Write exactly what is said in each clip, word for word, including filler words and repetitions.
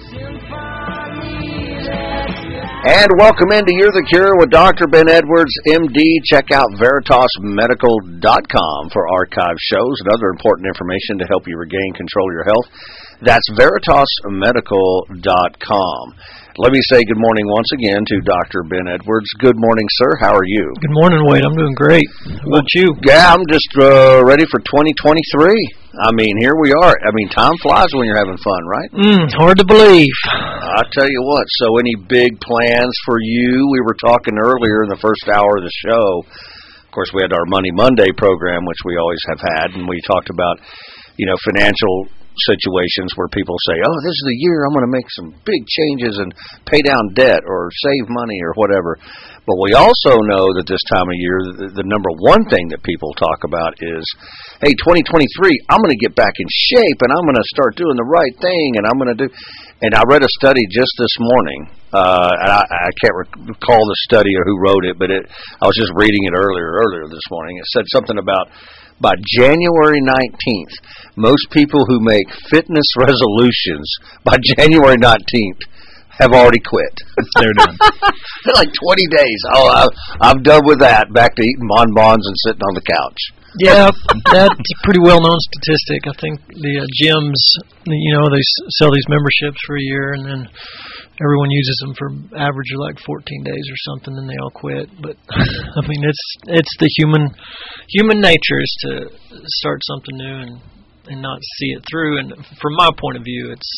And welcome into You're the Cure with Doctor Ben Edwards, M D. Check out Veritas Medical dot com for archive shows and other important information to help you regain control of your health. That's Veritas Medical dot com. Let me say good morning once again to Doctor Ben Edwards. Good morning, sir. How are you? Good morning, Wade. I'm doing great. How about you? Yeah, I'm just uh, ready for twenty twenty-three. I mean, here we are. I mean, time flies when you're having fun, right? Mm, hard to believe. I tell you what, so any big plans for you? We were talking earlier in the first hour of the show. Of course, we had our Money Monday program, which we always have had, and we talked about, you know, financial situations where people say, oh, this is the year I'm going to make some big changes and pay down debt or save money or whatever. But we also know that this time of year, the, the number one thing that people talk about is, hey, twenty twenty-three, I'm going to get back in shape and I'm going to start doing the right thing and I'm going to do. And I read a study just this morning, uh, and I, I can't recall the study or who wrote it, but it, I was just reading it earlier, earlier this morning. It said something about by January nineteenth, most people who make fitness resolutions by January nineteenth have already quit. They're done. They're like twenty days. Oh, I, I'm done with that. Back to eating bonbons and sitting on the couch. Yeah, that's a pretty well-known statistic. I think the uh, gyms, you know, they s- sell these memberships for a year, and then everyone uses them for average of like fourteen days or something, and they all quit. But I mean, it's it's the human human nature is to start something new and and not see it through. And from my point of view, it's,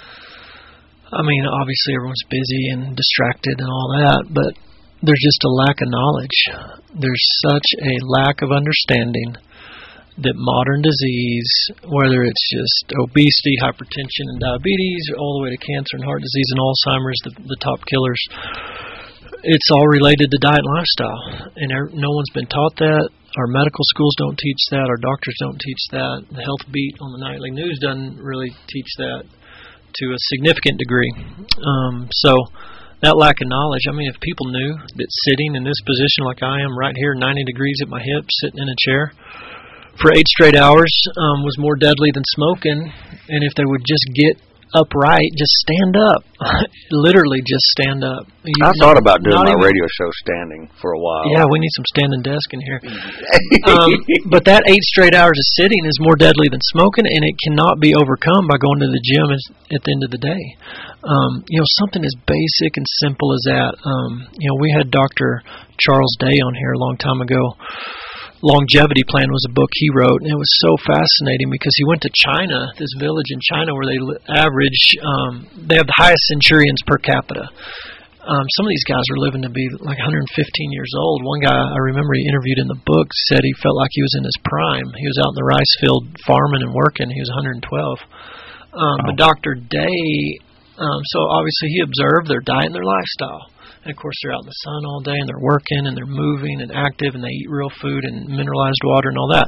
I mean, obviously everyone's busy and distracted and all that, but there's just a lack of knowledge. There's such a lack of understanding that modern disease, whether it's just obesity, hypertension, and diabetes, all the way to cancer and heart disease and Alzheimer's, the, the top killers, it's all related to diet and lifestyle. And er, no one's been taught that. Our medical schools don't teach that. Our doctors don't teach that. The Health Beat on the nightly news doesn't really teach that to a significant degree. Um, so that lack of knowledge, I mean, if people knew that sitting in this position like I am right here, ninety degrees at my hip, sitting in a chair for eight straight hours um, was more deadly than smoking, and if they would just get upright, just stand up, literally just stand up. You I not, thought about doing my even, radio show standing for a while. Yeah, we need some standing desk in here. um, but that eight straight hours of sitting is more deadly than smoking, and it cannot be overcome by going to the gym at the end of the day. Um, you know, something as basic and simple as that. Um, you know, we had Doctor Charles Day on here a long time ago. Longevity Plan was a book he wrote, and it was so fascinating because he went to China, this village in China where they average, um, they have the highest centurions per capita. Um, some of these guys are living to be like one hundred fifteen years old. One guy I remember he interviewed in the book said he felt like he was in his prime. He was out in the rice field farming and working. He was one hundred twelve. Um, wow. But Doctor Day, um, so obviously he observed their diet and their lifestyle. And, of course, they're out in the sun all day, and they're working, and they're moving and active, and they eat real food and mineralized water and all that.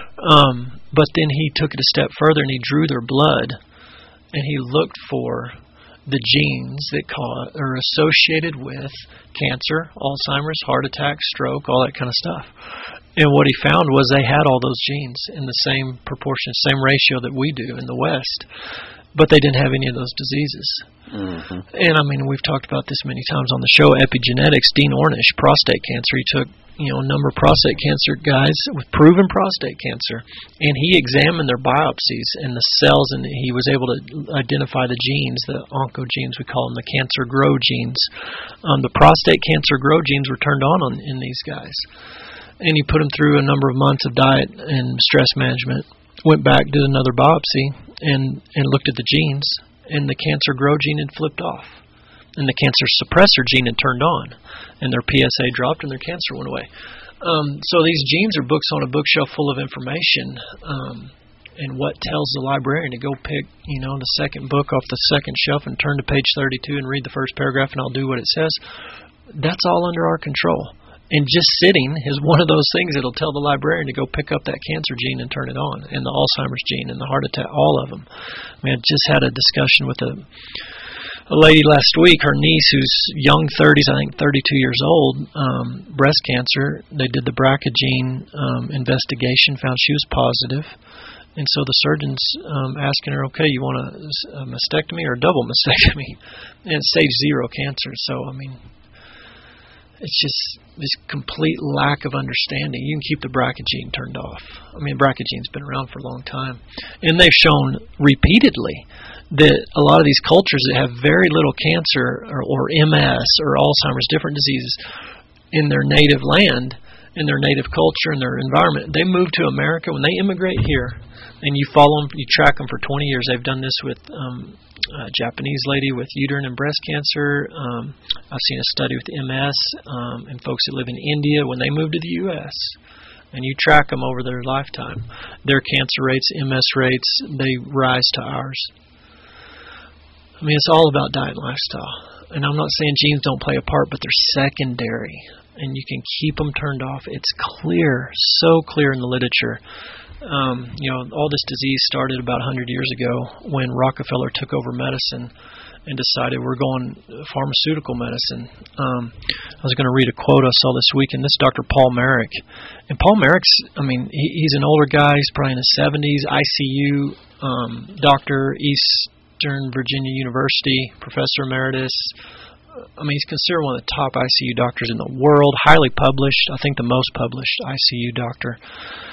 Um, but then he took it a step further, and he drew their blood, and he looked for the genes that cause, are associated with cancer, Alzheimer's, heart attack, stroke, all that kind of stuff. And what he found was they had all those genes in the same proportion, same ratio that we do in the West, but they didn't have any of those diseases. Mm-hmm. And, I mean, we've talked about this many times on the show, epigenetics. Dean Ornish, prostate cancer. He took, you know, a number of prostate cancer guys with proven prostate cancer, and he examined their biopsies and the cells, and he was able to identify the genes, the oncogenes, we call them, the cancer grow genes. Um, the prostate cancer grow genes were turned on, on in these guys. And he put them through a number of months of diet and stress management, went back, did another biopsy, and, and looked at the genes, and the cancer grow gene had flipped off, and the cancer suppressor gene had turned on, and their P S A dropped, and their cancer went away. Um, so these genes are books on a bookshelf full of information, um, and what tells the librarian to go pick, you know, the second book off the second shelf and turn to page thirty-two and read the first paragraph, and I'll do what it says. That's all under our control. And just sitting is one of those things that'll tell the librarian to go pick up that cancer gene and turn it on, and the Alzheimer's gene and the heart attack, all of them. I mean, I just had a discussion with a, a lady last week, her niece who's young thirties, I think thirty-two years old, um, breast cancer. They did the B R C A gene um, investigation, found she was positive. And so the surgeon's um, asking her, okay, you want a, a mastectomy or a double mastectomy? And it's stage zero cancer. So, I mean, it's just this complete lack of understanding. You can keep the B R C A gene turned off. I mean, B R C A gene's been around for a long time. And they've shown repeatedly that a lot of these cultures that have very little cancer or, or M S or Alzheimer's, different diseases in their native land, in their native culture, in their environment, they move to America. When they immigrate here, and you follow them, you track them for twenty years. They've done this with um, a Japanese lady with uterine and breast cancer. Um, I've seen a study with M S um, and folks that live in India when they move to the U S And you track them over their lifetime. Their cancer rates, M S rates, they rise to ours. I mean, it's all about diet and lifestyle. And I'm not saying genes don't play a part, but they're secondary. And you can keep them turned off. It's clear, so clear in the literature. Um, you know, all this disease started about one hundred years ago when Rockefeller took over medicine and decided we're going pharmaceutical medicine. Um, I was going to read a quote I saw this weekend. This is Doctor Paul Merrick. And Paul Merrick's, I mean, he, he's an older guy. He's probably in his seventies, I C U um, doctor, Eastern Virginia University, professor emeritus. I mean, he's considered one of the top I C U doctors in the world, highly published, I think the most published I C U doctor.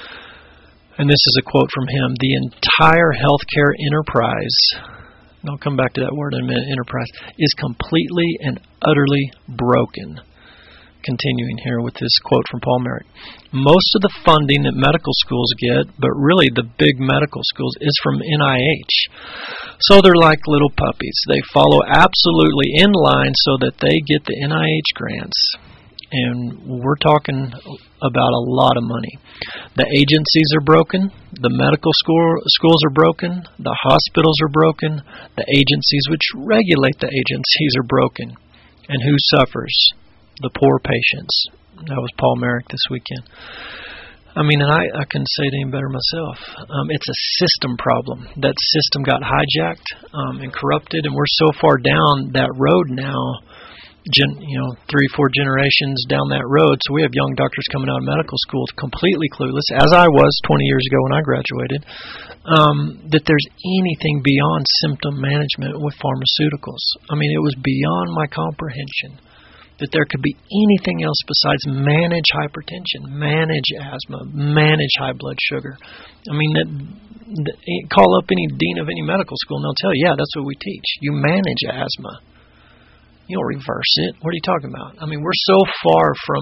And this is a quote from him: "The entire healthcare enterprise," and I'll come back to that word in a minute, enterprise, "is completely and utterly broken." Continuing here with this quote from Paul Merrick: "Most of the funding that medical schools get, but really the big medical schools, is from N I H. So they're like little puppies. They follow absolutely in line so that they get the N I H grants. And we're talking about a lot of money. The agencies are broken. The medical school, schools are broken. The hospitals are broken. The agencies which regulate the agencies are broken. And who suffers? The poor patients." That was Paul Merrick this weekend. I mean, and I, I couldn't say it any better myself. Um, it's a system problem. That system got hijacked um, and corrupted, and we're so far down that road now, Gen, you know, three, four generations down that road. So we have young doctors coming out of medical school completely clueless, as I was twenty years ago when I graduated, um, that there's anything beyond symptom management with pharmaceuticals. I mean, it was beyond my comprehension that there could be anything else besides manage hypertension, manage asthma, manage high blood sugar. I mean, that, that, call up any dean of any medical school and they'll tell you, yeah, that's what we teach. You manage asthma. You don't reverse it. What are you talking about? I mean, we're so far from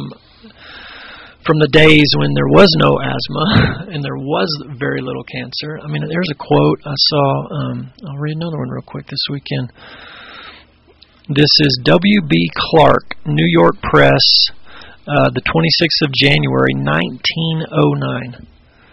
from the days when there was no asthma and there was very little cancer. I mean, there's a quote I saw. Um, I'll read another one real quick this weekend. This is W B Clark, New York Press, uh, the twenty-sixth of January, nineteen oh nine.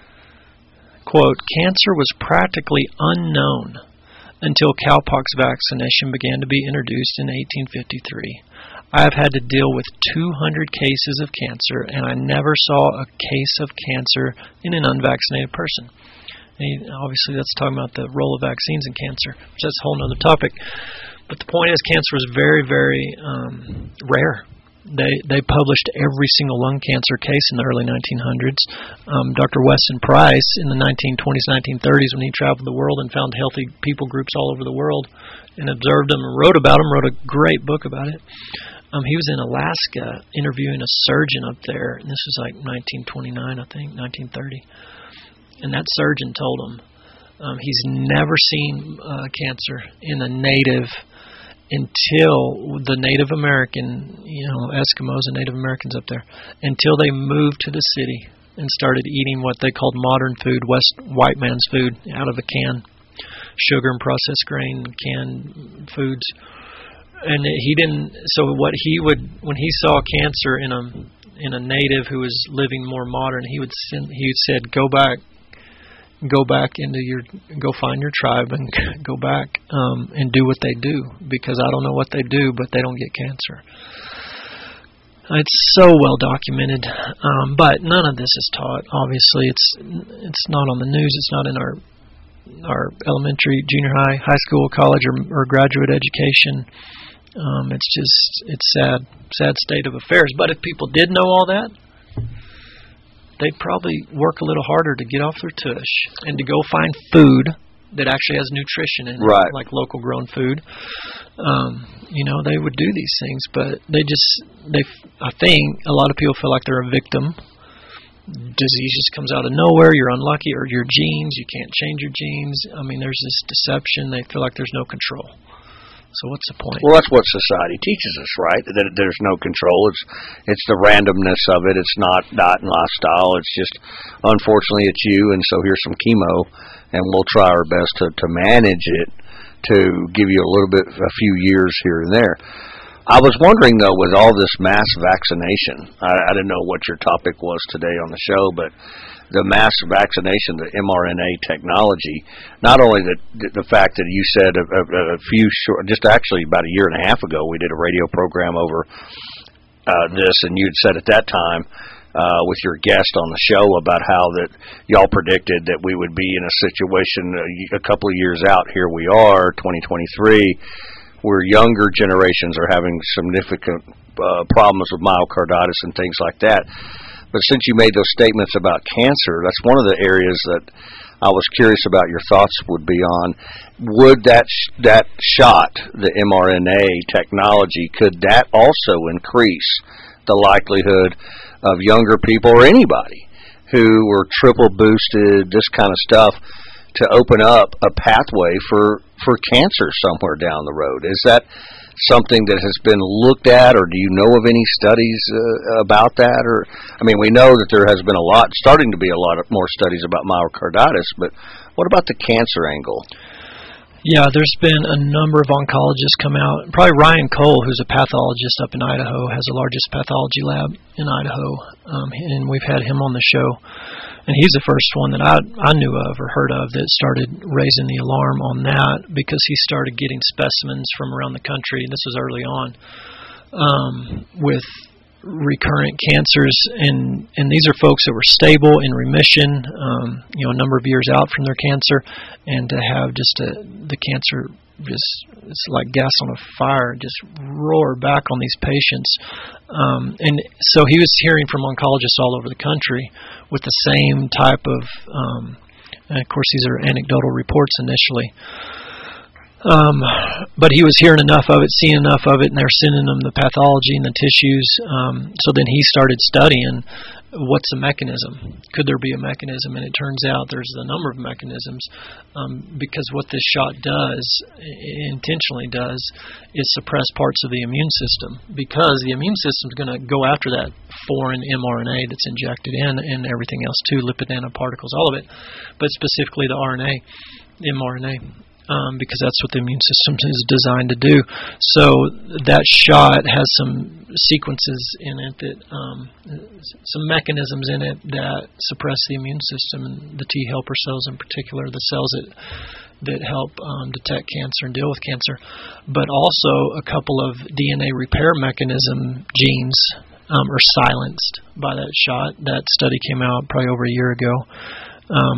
Quote, "Cancer was practically unknown until cowpox vaccination began to be introduced in eighteen fifty-three. I have had to deal with two hundred cases of cancer, and I never saw a case of cancer in an unvaccinated person." And he, obviously, that's talking about the role of vaccines in cancer, which that's a whole other topic. But the point is, cancer was very, very um, rare. They they published every single lung cancer case in the early nineteen hundreds. Um, Doctor Weston Price in the nineteen twenties, nineteen thirties, when he traveled the world and found healthy people groups all over the world and observed them and wrote about them, wrote a great book about it. Um, he was in Alaska interviewing a surgeon up there, and this was like nineteen twenty-nine, I think, nineteen thirty. And that surgeon told him um, he's never seen uh, cancer in a native until the Native American, you know, Eskimos and Native Americans up there, until they moved to the city and started eating what they called modern food, West white man's food, out of a can, sugar and processed grain, canned foods. And he didn't. So what he would, when he saw cancer in a in a native who was living more modern, he would send, he said, "Go back." Go back into your, go find your tribe and go back um, and do what they do, because I don't know what they do, but they don't get cancer. It's so well documented, um, but none of this is taught. Obviously, it's it's not on the news. It's not in our our elementary, junior high, high school, college, or, or graduate education. Um, it's just it's sad, sad state of affairs. But if people did know all that, they'd probably work a little harder to get off their tush and to go find food that actually has nutrition in it, right. like local grown food. Um, you know, they would do these things, but they just, they, I think a lot of people feel like they're a victim. Disease just comes out of nowhere, you're unlucky, or your genes, you can't change your genes. I mean, there's this deception, they feel like there's no control. So what's the point? Well, that's what society teaches us, right? That there's no control. It's it's the randomness of it. It's not diet and lifestyle. It's just, unfortunately, it's you, and so here's some chemo, and we'll try our best to, to manage it to give you a little bit, a few years here and there. I was wondering, though, with all this mass vaccination, I, I didn't know what your topic was today on the show, but the mass vaccination, the mRNA technology, not only the the fact that you said a, a, a few short, just actually about a year and a half ago, we did a radio program over uh, this, and you had said at that time uh, with your guest on the show about how that y'all predicted that we would be in a situation a, a couple of years out. Here we are, twenty twenty-three, where younger generations are having significant uh, problems with myocarditis and things like that. But since you made those statements about cancer, that's one of the areas that I was curious about your thoughts would be on. Would that sh- that shot, the mRNA technology, could that also increase the likelihood of younger people or anybody who were triple boosted, this kind of stuff, to open up a pathway for, for cancer somewhere down the road? Is that something that has been looked at, or do you know of any studies uh, about that? Or, I mean, we know that there has been a lot, starting to be a lot of more studies about myocarditis, but what about the cancer angle? Yeah, there's been a number of oncologists come out. Probably Ryan Cole, who's a pathologist up in Idaho, has the largest pathology lab in Idaho, um, and we've had him on the show. And he's the first one that I I knew of or heard of that started raising the alarm on that, because he started getting specimens from around the country, and this was early on, um, with recurrent cancers, and and these are folks that were stable in remission, um, you know, a number of years out from their cancer, and to have just a, the cancer just, it's like gas on a fire, just roar back on these patients. Um, and so he was hearing from oncologists all over the country with the same type of, um, and of course these are anecdotal reports initially, Um, but he was hearing enough of it, seeing enough of it, and they're sending him the pathology and the tissues. Um, so then he started studying what's the mechanism. Could there be a mechanism? And it turns out there's a number of mechanisms, um, because what this shot does, intentionally does, is suppress parts of the immune system, because the immune system is going to go after that foreign mRNA that's injected in, and everything else too, lipid nanoparticles, all of it, but specifically the R N A, mRNA. Um, because that's what the immune system is designed to do. So that shot has some sequences in it, that um, some mechanisms in it that suppress the immune system, and the T helper cells in particular, the cells that that help um, detect cancer and deal with cancer, but also a couple of D N A repair mechanism genes um, are silenced by that shot. That study came out probably over a year ago. Um,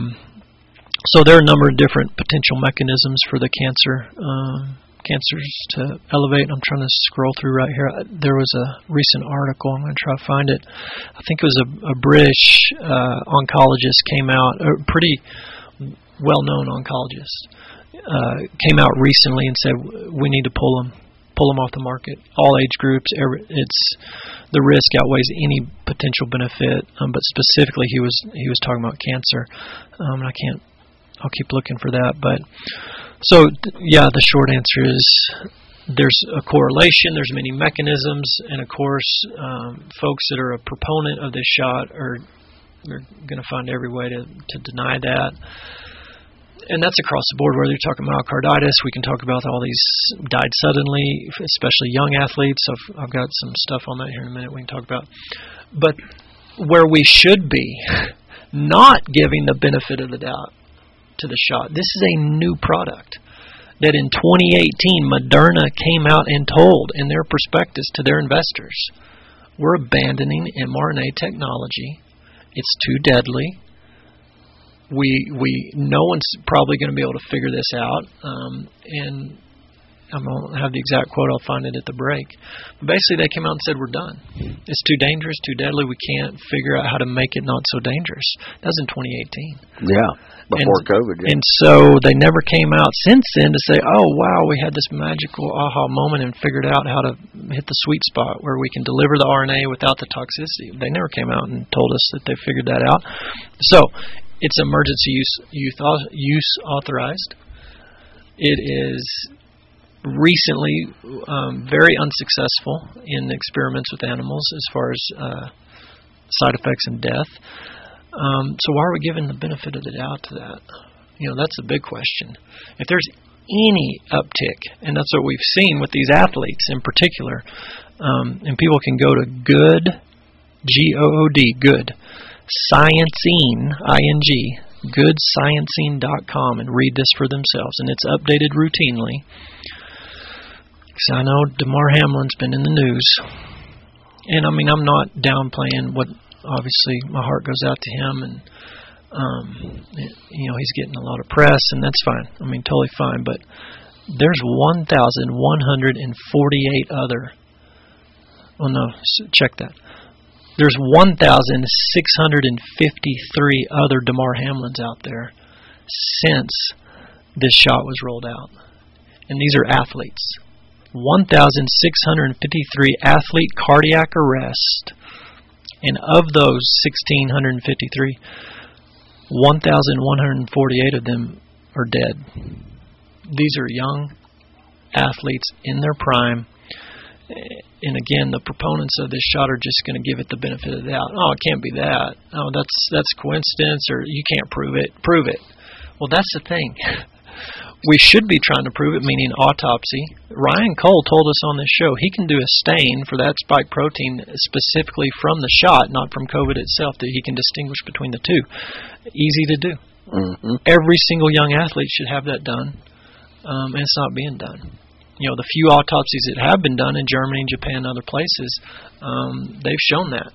So there are a number of different potential mechanisms for the cancer uh, cancers to elevate. I'm trying to scroll through right here. There was a recent article. I'm going to try to find it. I think it was a, a British uh, oncologist came out, a pretty well-known oncologist, uh, came out recently and said we need to pull them, pull them off the market. All age groups. Every, it's the risk outweighs any potential benefit. Um, but specifically, he was he was talking about cancer, um, and I can't. I'll keep looking for that. But so, yeah, the short answer is there's a correlation, there's many mechanisms, and of course, um, folks that are a proponent of this shot are they're going to find every way to, to deny that. And that's across the board, whether you're talking myocarditis, we can talk about all these died suddenly, especially young athletes. I've, I've got some stuff on that here in a minute we can talk about. But where we should be not giving the benefit of the doubt to the shot. This is a new product that in twenty eighteen Moderna came out and told in their prospectus to their investors, we're abandoning mRNA technology. It's too deadly. We we no one's probably going to be able to figure this out, um, and I don't have the exact quote. I'll find it at the break. But basically, they came out and said, we're done. It's too dangerous, too deadly. We can't figure out how to make it not so dangerous. That was in twenty eighteen. Yeah, before and, COVID. Yeah. And so they never came out since then to say, oh, wow, we had this magical aha moment and figured out how to hit the sweet spot where we can deliver the R N A without the toxicity. They never came out and told us that they figured that out. So it's emergency use, use, use authorized. It is recently um, very unsuccessful in experiments with animals as far as uh, side effects and death. Um, so why are we giving the benefit of the doubt to that? You know, that's a big question. If there's any uptick, and that's what we've seen with these athletes in particular, um, and people can go to good, G O O D, good, Sciencine, I N G, good sciencine dot com and read this for themselves. And it's updated routinely. Because I know DeMar Hamlin's been in the news. And I mean, I'm not downplaying what, obviously, my heart goes out to him. And, um, you know, he's getting a lot of press, and that's fine. I mean, totally fine. But there's one thousand one hundred forty-eight other. Oh, no, check that. There's one thousand six hundred fifty-three other DeMar Hamlins out there since this shot was rolled out. And these are athletes. one thousand six hundred fifty-three athlete cardiac arrest. And of those one thousand six hundred fifty-three, one thousand one hundred forty-eight of them are dead. These are young athletes in their prime. And again, the proponents of this shot are just going to give it the benefit of the doubt. Oh, it can't be that. Oh, that's that's coincidence, or you can't prove it. Prove it. Well, that's the thing. We should be trying to prove it, meaning autopsy. Ryan Cole told us on this show he can do a stain for that spike protein specifically from the shot, not from COVID itself, that he can distinguish between the two. Easy to do. Mm-hmm. Every single young athlete should have that done, um, and it's not being done. You know, the few autopsies that have been done in Germany, Japan, and other places, um, they've shown that.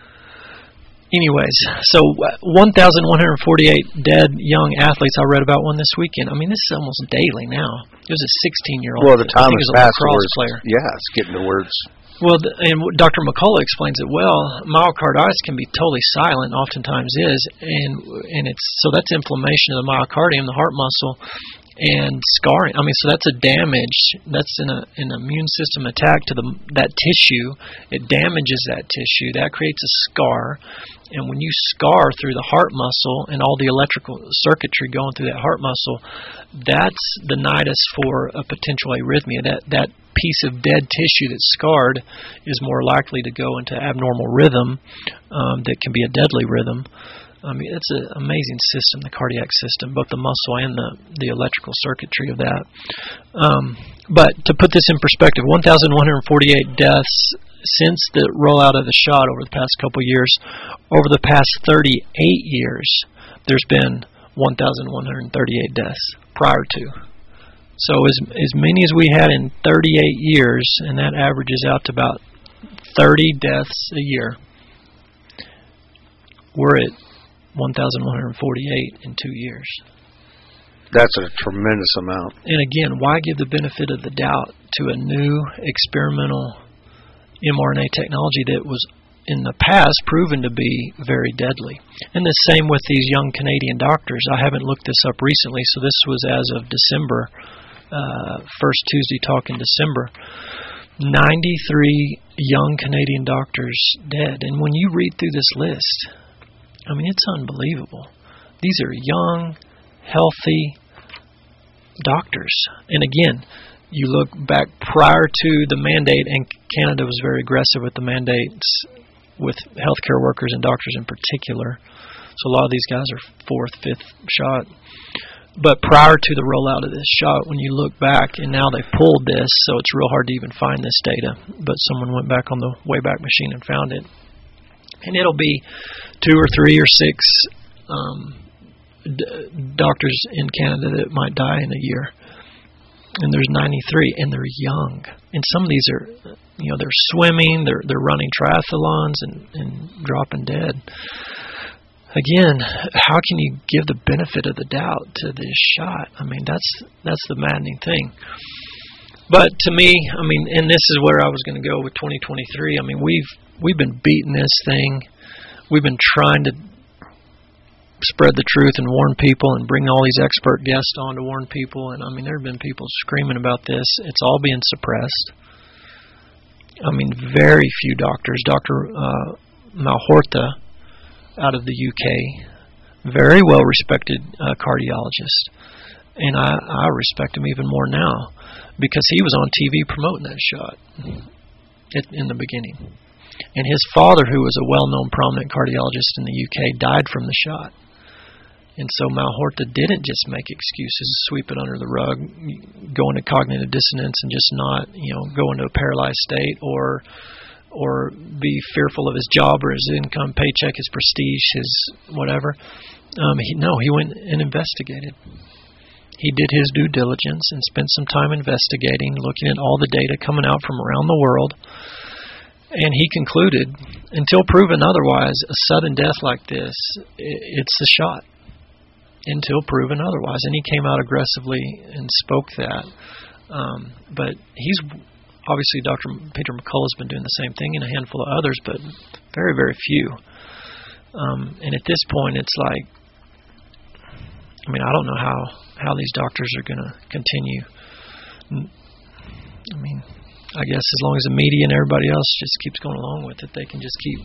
Anyways, so one thousand one hundred forty-eight dead young athletes. I read about one this weekend. I mean, this is almost daily now. It was a sixteen-year-old. Well, the time has passed. Player. Yeah, it's getting to where it's... Well, and Doctor McCullough explains it well. Myocarditis can be totally silent, oftentimes is, and and it's so that's inflammation of the myocardium, the heart muscle, and scarring. I mean, so that's a damage. That's an, a, an immune system attack to the that tissue. It damages that tissue. That creates a scar. And when you scar through the heart muscle and all the electrical circuitry going through that heart muscle, that's the nidus for a potential arrhythmia. That that piece of dead tissue that's scarred is more likely to go into abnormal rhythm um, that can be a deadly rhythm. I mean, it's an amazing system, the cardiac system, both the muscle and the, the electrical circuitry of that. Um, but to put this in perspective, one thousand one hundred forty-eight deaths since the rollout of the shot over the past couple years. Over the past thirty-eight years, there's been one thousand one hundred thirty-eight deaths prior to. So as as many as we had in thirty-eight years, and that averages out to about thirty deaths a year, we're at one thousand one hundred forty-eight in two years. That's a tremendous amount. And again, why give the benefit of the doubt to a new experimental mRNA technology that was in the past proven to be very deadly? And the same with these young Canadian doctors. I haven't looked this up recently, so this was as of December, uh, first Tuesday talk in December. ninety-three young Canadian doctors dead. And when you read through this list, I mean, it's unbelievable. These are young, healthy doctors. And again, you look back prior to the mandate, and Canada was very aggressive with the mandates with healthcare workers and doctors in particular. So a lot of these guys are fourth, fifth shot. But prior to the rollout of this shot, when you look back, and now they pulled this, so it's real hard to even find this data. But someone went back on the Wayback Machine and found it. And it'll be two or three or six um, d- doctors in Canada that might die in a year. And there's ninety-three, and they're young. And some of these are, you know, they're swimming, they're they're running triathlons and, and dropping dead. Again, how can you give the benefit of the doubt to this shot? I mean, that's that's the maddening thing. But to me, I mean, and this is where I was going to go with twenty twenty-three. I mean, we've we've been beating this thing. We've been trying to spread the truth and warn people and bring all these expert guests on to warn people. And I mean, there have been people screaming about this. It's all being suppressed. I mean, very few doctors. Doctor Uh, Malhotra out of the U K, very well respected uh, cardiologist, and I, I respect him even more now because he was on T V promoting that shot at, in the beginning. And his father, who was a well-known prominent cardiologist in the U K, died from the shot. And so Malhotra didn't just make excuses, sweep it under the rug, go into cognitive dissonance, and just not, you know, go into a paralyzed state, or or be fearful of his job or his income, paycheck, his prestige, his whatever. Um, he, no, he went and investigated. He did his due diligence and spent some time investigating, looking at all the data coming out from around the world. And he concluded, until proven otherwise, a sudden death like this, it's a shot. Until proven otherwise. And he came out aggressively and spoke that. Um, but he's, obviously Doctor Peter McCullough has been doing the same thing, and a handful of others, but very, very few. Um, and at this point, it's like, I mean, I don't know how, how these doctors are going to continue. I mean, I guess as long as the media and everybody else just keeps going along with it, they can just keep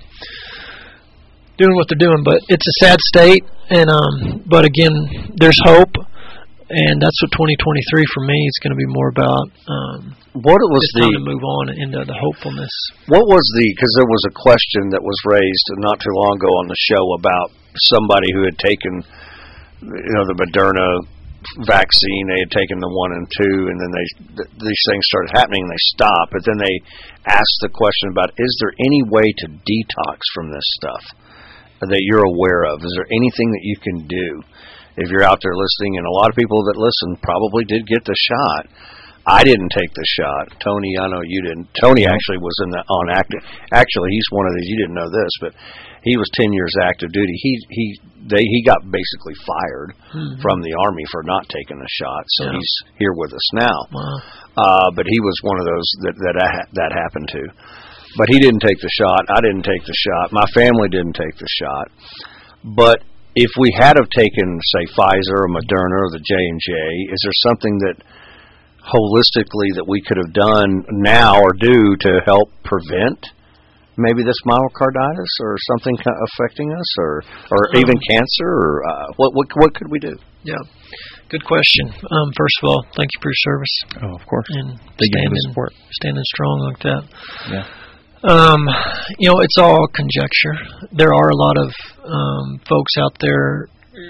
doing what they're doing. But it's a sad state, and um, but again, there's hope, and that's what twenty twenty-three for me is going to be more about. Um, what it was it's the time to move on into the hopefulness. What was the? Because there was a question that was raised not too long ago on the show about somebody who had taken, you know, the Moderna vaccine. They had taken the one and two, and then they th- these things started happening, and they stopped. But then they asked the question about, is there any way to detox from this stuff that you're aware of? Is there anything that you can do if you're out there listening? And a lot of people that listen probably did get the shot. I didn't take the shot. Tony, I know you didn't. Tony actually was in the on active. Actually, he's one of these. You didn't know this, but he was ten years active duty. He he they he got basically fired mm-hmm. from the Army for not taking the shot. So yeah. He's here with us now. Wow. Uh, but he was one of those that that that happened to. But he didn't take the shot. I didn't take the shot. My family didn't take the shot. But if we had have taken, say, Pfizer or Moderna or the J and J, is there something that holistically that we could have done now or do to help prevent maybe this myocarditis or something affecting us, or or um, even cancer, or uh, what what what could we do? Yeah, good question. Um, first of all, thank you for your service. Oh, of course. And thank standing, you for the support. Standing strong like that. Yeah. Um, you know, it's all conjecture. There are a lot of um, folks out there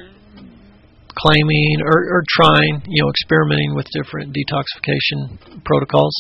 claiming or, or trying, you know, experimenting with different detoxification protocols.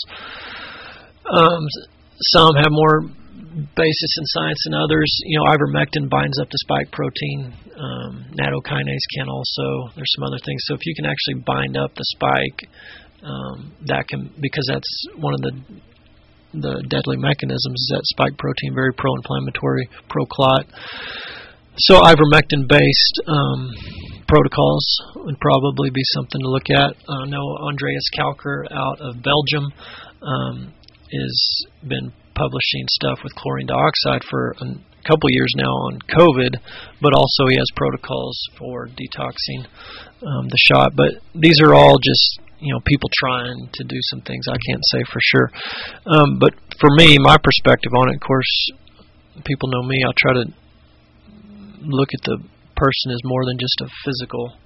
Um, some have more basis in science than others. You know, ivermectin binds up the spike protein. Um, nattokinase can also. There's some other things. So if you can actually bind up the spike, um, that can, because that's one of the the deadly mechanisms is that spike protein, very pro-inflammatory, pro-clot. So ivermectin-based um, protocols would probably be something to look at. I know Andreas Kalker out of Belgium um, has been publishing stuff with chlorine dioxide for a couple years now on COVID, but also he has protocols for detoxing um, the shot. But these are all just, you know, people trying to do some things. I can't say for sure. Um, but for me, my perspective on it, of course, people know me. I'll try to look at the person as more than just a physical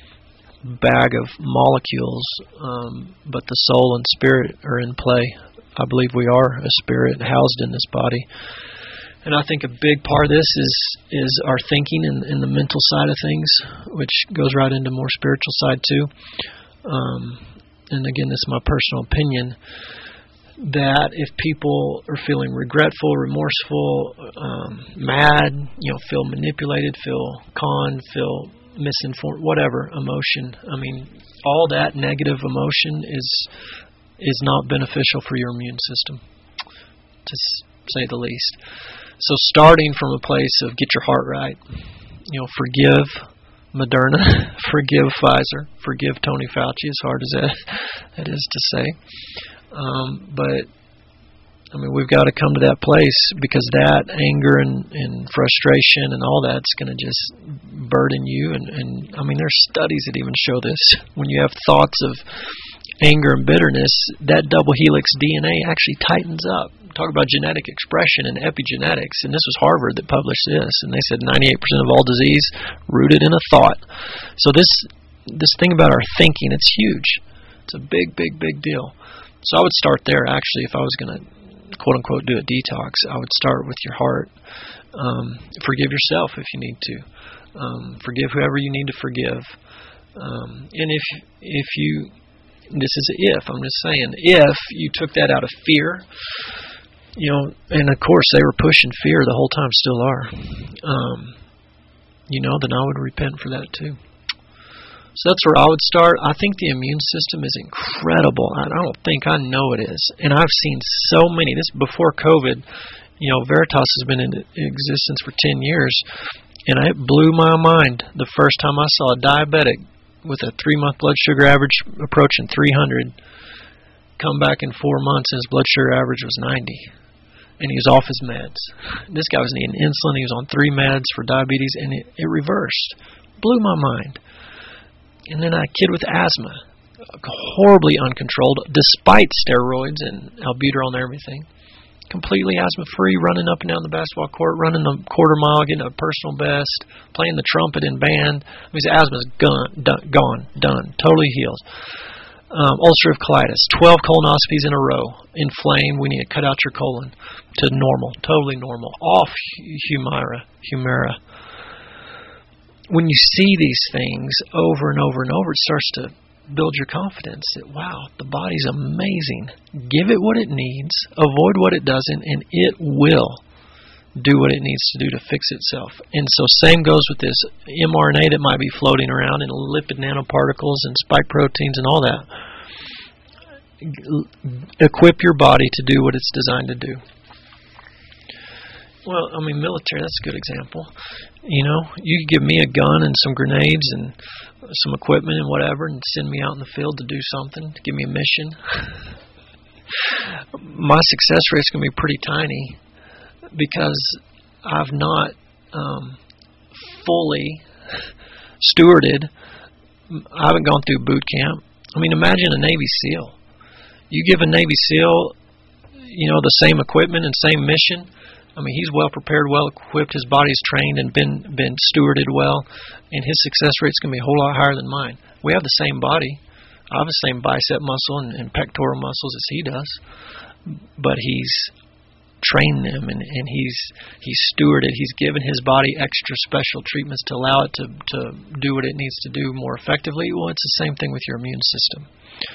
bag of molecules, um, but the soul and spirit are in play. I believe we are a spirit housed in this body. And I think a big part of this is is our thinking and, and the mental side of things, which goes right into more spiritual side too. Um, and again, this is my personal opinion, that if people are feeling regretful, remorseful, um, mad, you know, feel manipulated, feel conned, feel misinformed, whatever emotion, I mean, all that negative emotion is is not beneficial for your immune system, to say the least. So starting from a place of get your heart right, you know, forgive Moderna, forgive Pfizer, forgive Tony Fauci, as hard as that, that is to say. Um, but I mean, we've got to come to that place, because that anger and, and frustration and all that's going to just burden you. And, and I mean, there's studies that even show this. When you have thoughts of anger and bitterness, that double helix D N A actually tightens up. Talk about genetic expression and epigenetics. And this was Harvard that published this. And they said ninety-eight percent of all disease rooted in a thought. So this this thing about our thinking, it's huge. It's a big, big, big deal. So I would start there, actually, if I was going to quote-unquote do a detox. I would start with your heart. Um, forgive yourself if you need to. Um, forgive whoever you need to forgive. Um, and if if you, this is a if, I'm just saying, if you took that out of fear, you know, and of course they were pushing fear the whole time, still are, um, you know, then I would repent for that too. So that's where I would start. I think the immune system is incredible. I don't think I know it is. And I've seen so many. This before COVID, you know, Veritas has been in existence for ten years. And it blew my mind the first time I saw a diabetic with a three-month blood sugar average approaching three hundred come back in four months and his blood sugar average was ninety. And he was off his meds. This guy was needing insulin. He was on three meds for diabetes, and it, it reversed. Blew my mind. And then a kid with asthma, horribly uncontrolled, despite steroids and albuterol and everything. Completely asthma-free, running up and down the basketball court, running the quarter mile, getting a personal best, playing the trumpet in band. I mean, his asthma's gone, done, gone, done, totally healed. Um, ulcerative colitis, twelve colonoscopies in a row, inflamed. We need to cut out your colon to normal, totally normal, off Humira, Humira. When you see these things over and over and over, it starts to build your confidence that, wow, the body's amazing. Give it what it needs, avoid what it doesn't, and it will do what it needs to do to fix itself. And so same goes with this M R N A that might be floating around, and lipid nanoparticles and spike proteins and all that. Equip your body to do what it's designed to do. Well, I mean, military, that's a good example. You know, you could give me a gun and some grenades and some equipment and whatever and send me out in the field to do something, to give me a mission. My success rate's going to be pretty tiny because I've not um, fully stewarded. I haven't gone through boot camp. I mean, imagine a Navy SEAL. You give a Navy SEAL, you know, the same equipment and same mission. I mean, he's well prepared, well equipped, his body's trained and been been stewarded well, and his success rate's going to be a whole lot higher than mine. We have the same body. I have the same bicep muscle and, and pectoral muscles as he does, but he's trained them and, and he's he's stewarded. He's given his body extra special treatments to allow it to, to do what it needs to do more effectively. Well, it's the same thing with your immune system.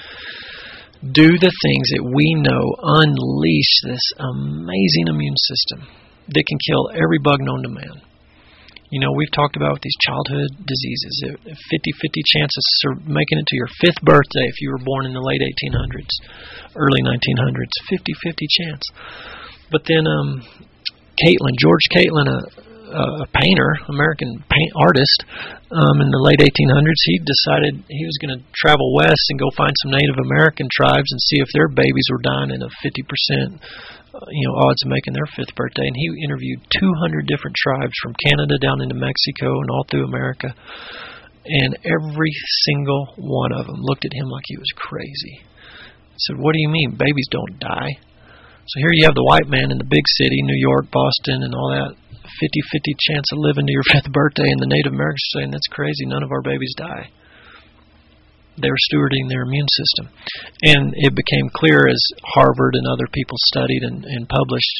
Do the things that we know unleash this amazing immune system that can kill every bug known to man. You know, we've talked about with these childhood diseases, fifty-fifty chances of making it to your fifth birthday if you were born in the late eighteen hundreds, early nineteen hundreds, fifty-fifty chance. But then um, Caitlin, George Caitlin, a, a painter, American paint artist, um, in the late eighteen hundreds, he decided he was going to travel west and go find some Native American tribes and see if their babies were dying at a fifty percent uh, you know, odds of making their fifth birthday. And he interviewed two hundred different tribes from Canada down into Mexico and all through America. And every single one of them looked at him like he was crazy. He said, "What do you mean? Babies don't die." So here you have the white man in the big city, New York, Boston, and all that, fifty-fifty chance of living to your fifth birthday, and the Native Americans saying, "That's crazy, none of our babies die." They were stewarding their immune system. And it became clear as Harvard and other people studied and, and published,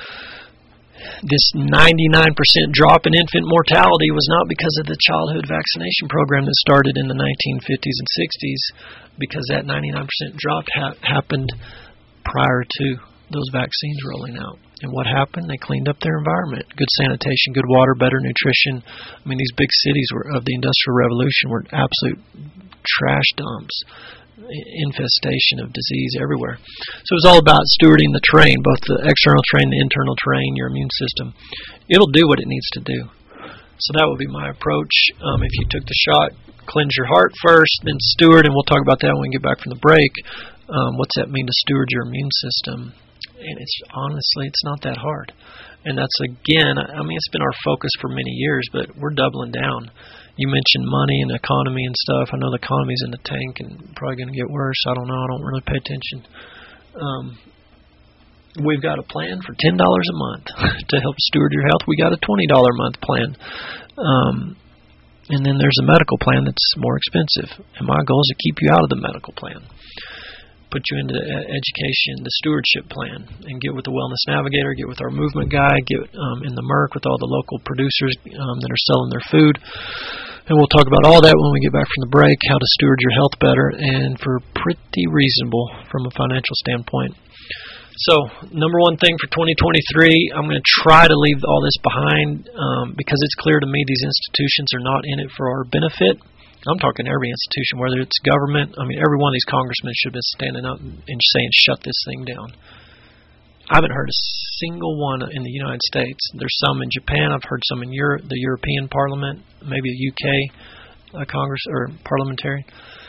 this ninety-nine percent drop in infant mortality was not because of the childhood vaccination program that started in the nineteen fifties and sixties, because that ninety-nine percent drop ha- happened prior to those vaccines rolling out. And what happened? They cleaned up their environment. Good sanitation, good water, better nutrition. I mean, these big cities were of the Industrial Revolution were absolute trash dumps, infestation of disease everywhere. So it was all about stewarding the terrain, both the external terrain, the internal terrain, your immune system. It'll do what it needs to do. So that would be my approach. Um, if you took the shot, cleanse your heart first, then steward, and we'll talk about that when we get back from the break. Um, what's that mean to steward your immune system? And it's honestly, it's not that hard. And that's, again, I mean, it's been our focus for many years, but we're doubling down. You mentioned money and economy and stuff. I know the economy's in the tank and probably going to get worse. I don't know. I don't really pay attention. Um, we've got a plan for ten dollars a month to help steward your health. We got a twenty dollars a month plan. Um, and then there's a medical plan that's more expensive. And my goal is to keep you out of the medical plan. Put you into education, the stewardship plan, and get with the Wellness Navigator, get with our movement guy, get um, in the Merc with all the local producers um, that are selling their food. And we'll talk about all that when we get back from the break, how to steward your health better, and for pretty reasonable from a financial standpoint. So, number one thing for twenty twenty-three, I'm going to try to leave all this behind um, because it's clear to me these institutions are not in it for our benefit. I'm talking every institution, whether it's government. I mean, every one of these congressmen should have been standing up and saying, shut this thing down. I haven't heard a single one in the United States. There's some in Japan. I've heard some in Europe, the European Parliament, maybe a U K uh, Congress or parliamentary.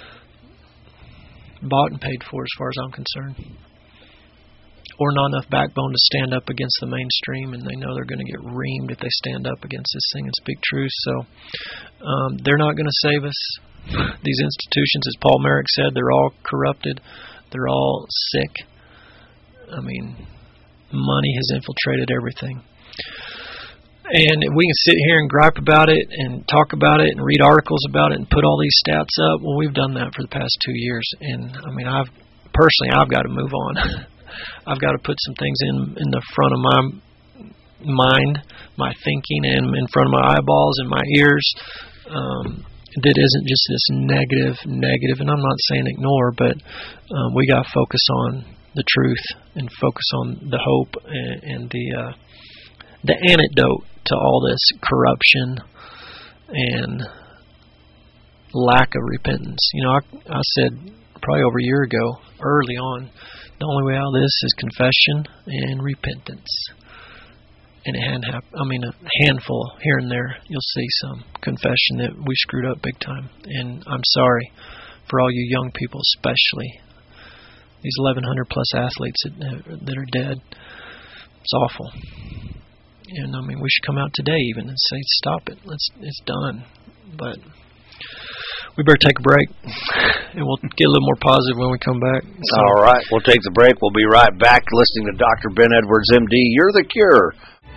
Bought and paid for as far as I'm concerned. Or not enough backbone to stand up against the mainstream, and they know they're going to get reamed if they stand up against this thing and speak truth. So um, they're not going to save us. These institutions, as Paul Merrick said, they're all corrupted. They're all sick. I mean, money has infiltrated everything. And we can sit here and gripe about it and talk about it and read articles about it and put all these stats up. Well, we've done that for the past two years. And, I mean, I've personally, I've got to move on. I've got to put some things in in the front of my mind, my thinking, and in front of my eyeballs and my ears um, that isn't just this negative, negative, and I'm not saying ignore, but um, we got to focus on the truth and focus on the hope and, and the uh, the antidote to all this corruption and lack of repentance. You know, I, I said probably over a year ago, early on, the only way out of this is confession and repentance. And a hand, I mean, a handful here and there, you'll see some confession that we screwed up big time. And I'm sorry for all you young people, especially these eleven hundred plus athletes that, that are dead. It's awful. And I mean, we should come out today even and say, stop it. Let's, it's done. But we better take a break, and we'll get a little more positive when we come back. So. All right, we'll take the break. We'll be right back listening to Doctor Ben Edwards, M D. You're the Cure.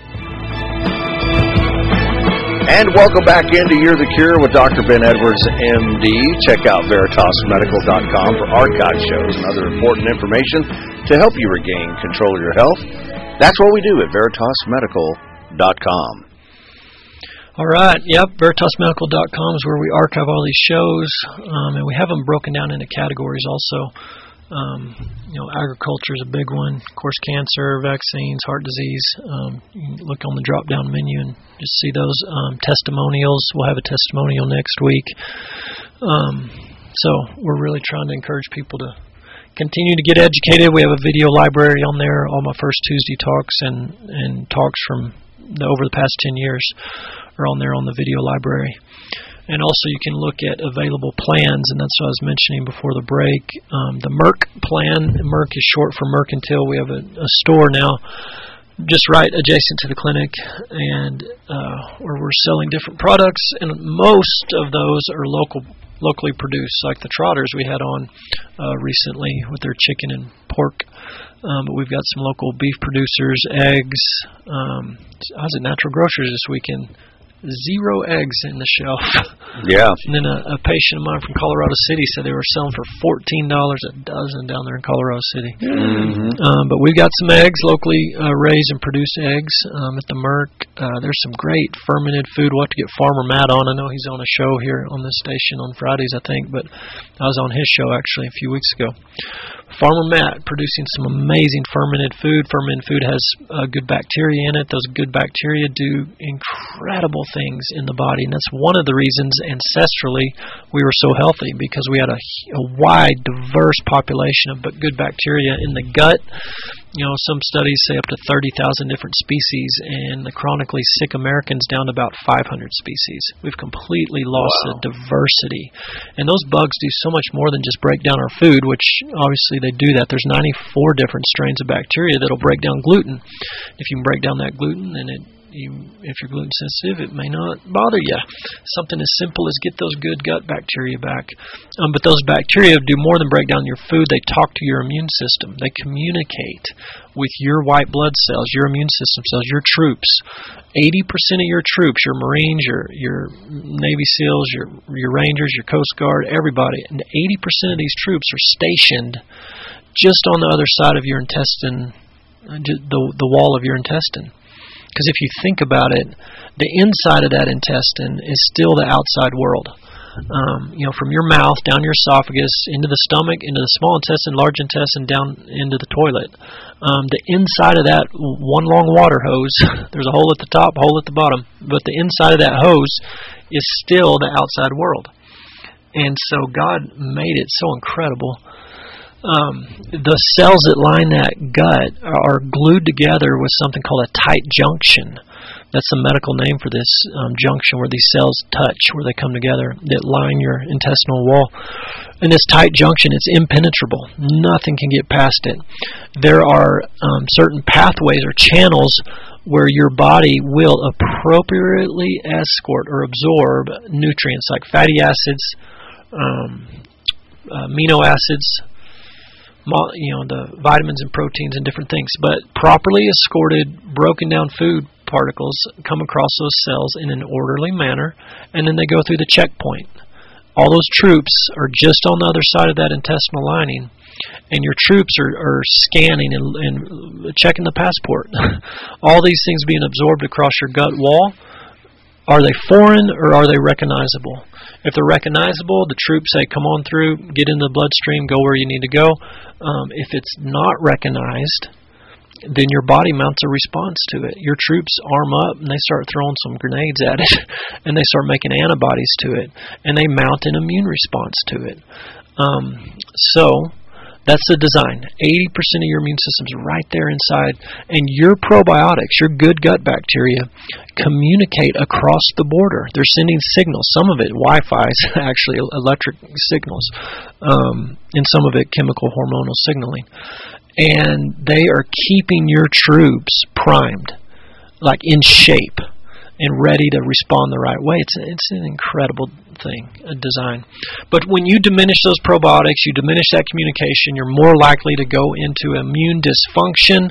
And welcome back into You're the Cure with Doctor Ben Edwards, M D. Check out Veritas Medical dot com for archive shows and other important information to help you regain control of your health. That's what we do at Veritas Medical dot com. All right, yep, Veritas Medical dot com is where we archive all these shows, um, and we have them broken down into categories also. Um, you know, agriculture is a big one, of course, cancer, vaccines, heart disease. Um, you can look on the drop-down menu and just see those um, testimonials. We'll have a testimonial next week. Um, so we're really trying to encourage people to continue to get educated. We have a video library on there, all my First Tuesday talks and, and talks from the, over the past ten years are on there on the video library. And also you can look at available plans, and that's what I was mentioning before the break. Um, the Merc plan, Merc is short for Mercantile. We have a, a store now just right adjacent to the clinic, and uh, where we're selling different products, and most of those are local, locally produced, like the Trotters we had on uh, recently with their chicken and pork. Um, but we've got some local beef producers, eggs. Um, I was at Natural Grocers this weekend. Zero eggs in the shelf. Yeah. And then a, a patient of mine from Colorado City said they were selling for fourteen dollars a dozen down there in Colorado City. Mm-hmm. Um, but we've got some eggs, locally uh, raised and produced eggs um, at the Merc. Uh, there's some great fermented food. We'll have to get Farmer Matt on. I know he's on a show here on this station on Fridays, I think, but I was on his show actually a few weeks ago. Farmer Matt producing some amazing fermented food. Fermented food has uh, good bacteria in it. Those good bacteria do incredible things in the body, and that's one of the reasons ancestrally we were so healthy, because we had a, a wide, diverse population of good bacteria in the gut you know, some studies say up to thirty thousand different species, and the chronically sick Americans down to about five hundred species. We've completely lost Wow. the diversity. And those bugs do so much more than just break down our food, which obviously they do that. There's ninety-four different strains of bacteria that'll break down gluten. If you can break down that gluten, then it You, if you're gluten sensitive, it may not bother you. Something as simple as get those good gut bacteria back. Um, but those bacteria do more than break down your food. They talk to your immune system. They communicate with your white blood cells, your immune system cells, your troops. eighty percent of your troops, your Marines, your your Navy SEALs, your your Rangers, your Coast Guard, everybody, and eighty percent of these troops are stationed just on the other side of your intestine, the the wall of your intestine. Because if you think about it, the inside of that intestine is still the outside world. Um, you know, from your mouth, down your esophagus, into the stomach, into the small intestine, large intestine, down into the toilet. Um, the inside of that one long water hose, there's a hole at the top, a hole at the bottom, but the inside of that hose is still the outside world. And so God made it so incredible. Um, the cells that line that gut are glued together with something called a tight junction. That's the medical name for this um, junction where these cells touch, where they come together, that line your intestinal wall. And this tight junction, it's impenetrable. Nothing can get past it. There are um, certain pathways or channels where your body will appropriately escort or absorb nutrients like fatty acids, um, amino acids, you know, the vitamins and proteins and different things. But properly escorted, broken down food particles come across those cells in an orderly manner, and then they go through the checkpoint. All those troops are just on the other side of that intestinal lining, and your troops are, are scanning and, and checking the passport. All these things being absorbed across your gut wall, are they foreign or are they recognizable? If they're recognizable, the troops say, come on through, get in the bloodstream, go where you need to go. Um, if it's not recognized, then your body mounts a response to it. Your troops arm up and they start throwing some grenades at it, and they start making antibodies to it, and they mount an immune response to it. Um, so that's the design. eighty percent of your immune system's right there inside, and your probiotics, your good gut bacteria, communicate across the border. They're sending signals. Some of it Wi-Fi is actually electric signals, um, and some of it chemical hormonal signaling. And they are keeping your troops primed, like in shape, and ready to respond the right way. It's it's an incredible thing, a design. But when you diminish those probiotics, you diminish that communication, you're more likely to go into immune dysfunction.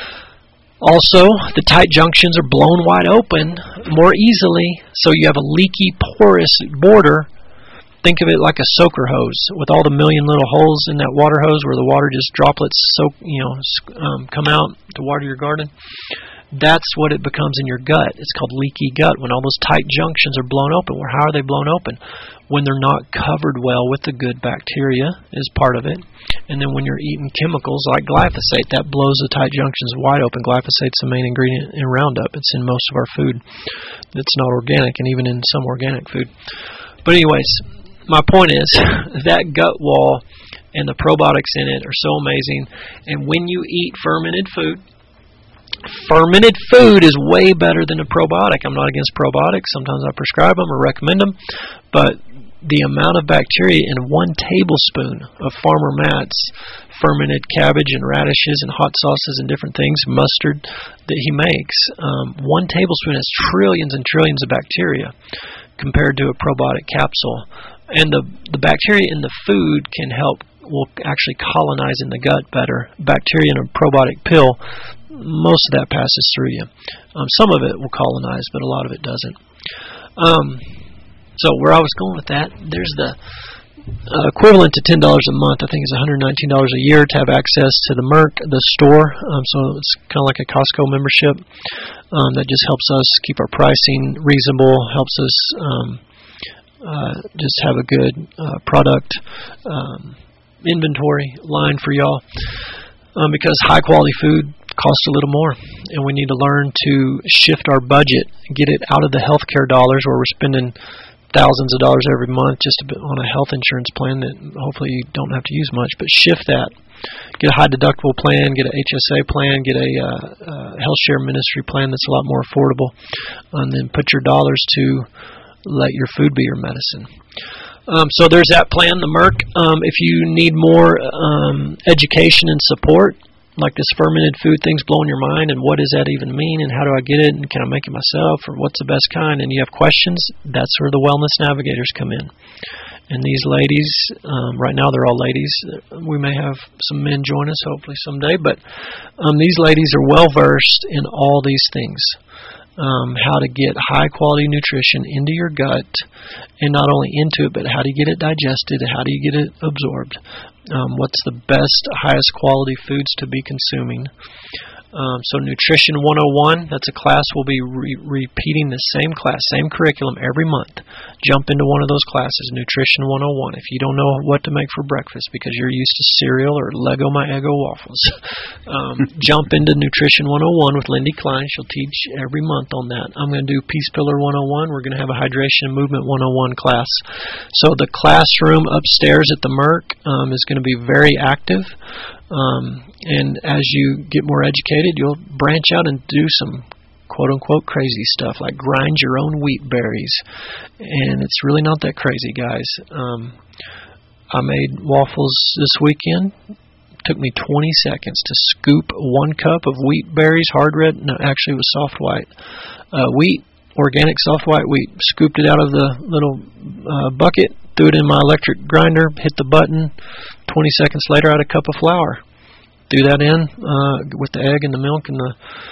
Also, the tight junctions are blown wide open more easily, so you have a leaky, porous border. Think of it like a soaker hose with all the million little holes in that water hose where the water just droplets soak, you know, um, come out to water your garden. That's what it becomes in your gut. It's called leaky gut when all those tight junctions are blown open. Well, how are they blown open? When they're not covered well with the good bacteria is part of it. And then when you're eating chemicals like glyphosate, that blows the tight junctions wide open. Glyphosate's the main ingredient in Roundup. It's in most of our food that's not organic, and even in some organic food. But anyways, my point is that gut wall and the probiotics in it are so amazing. And when you eat fermented food, fermented food is way better than a probiotic. I'm not against probiotics. Sometimes I prescribe them or recommend them. But the amount of bacteria in one tablespoon of Farmer Matt's fermented cabbage and radishes and hot sauces and different things, mustard that he makes, um, one tablespoon has trillions and trillions of bacteria compared to a probiotic capsule. And the, the bacteria in the food can help, will actually colonize in the gut better. Bacteria in a probiotic pill, most of that passes through you. Um, some of it will colonize, but a lot of it doesn't. Um, so where I was going with that, there's the uh, equivalent to ten dollars a month. I think it's one hundred nineteen dollars a year to have access to the Merck, the store. Um, so it's kind of like a Costco membership. Um, that just helps us keep our pricing reasonable, helps us um, uh, just have a good uh, product um, inventory line for y'all. Um, because high-quality food costs a little more, and we need to learn to shift our budget, get it out of the healthcare dollars where we're spending thousands of dollars every month just on a health insurance plan that hopefully you don't have to use much. But shift that. Get a high deductible plan, get an H S A plan, get a uh, uh, health share ministry plan that's a lot more affordable, and then put your dollars to let your food be your medicine. Um, so there's that plan, the Merc. Um, if you need more um, education and support, like this fermented food thing's blowing your mind, and what does that even mean, and how do I get it, and can I make it myself, or what's the best kind, and you have questions, that's where the Wellness Navigators come in. And these ladies, um, right now they're all ladies. We may have some men join us hopefully someday, but um, these ladies are well versed in all these things. Um, how to get high quality nutrition into your gut, and not only into it, but how do you get it digested, how do you get it absorbed, um, what's the best, highest quality foods to be consuming. Um, so Nutrition one oh one, that's a class we'll be re- repeating the same class, same curriculum every month. Jump into one of those classes, Nutrition one oh one. If you don't know what to make for breakfast because you're used to cereal or Lego My Eggo waffles, um, jump into Nutrition one oh one with Lindy Klein. She'll teach every month on that. I'm going to do Peace Pillar one oh one. We're going to have a Hydration and Movement one oh one class. So the classroom upstairs at the Merc um, is going to be very active. Um, and as you get more educated, you'll branch out and do some quote-unquote crazy stuff, like grind your own wheat berries. And it's really not that crazy, guys. Um, I made waffles this weekend. It took me twenty seconds to scoop one cup of wheat berries, hard red. No, actually it was soft white. Uh, wheat, organic soft white wheat. Scooped it out of the little uh, bucket, threw it in my electric grinder, hit the button. twenty seconds later, I had a cup of flour. Threw that in uh, with the egg and the milk and the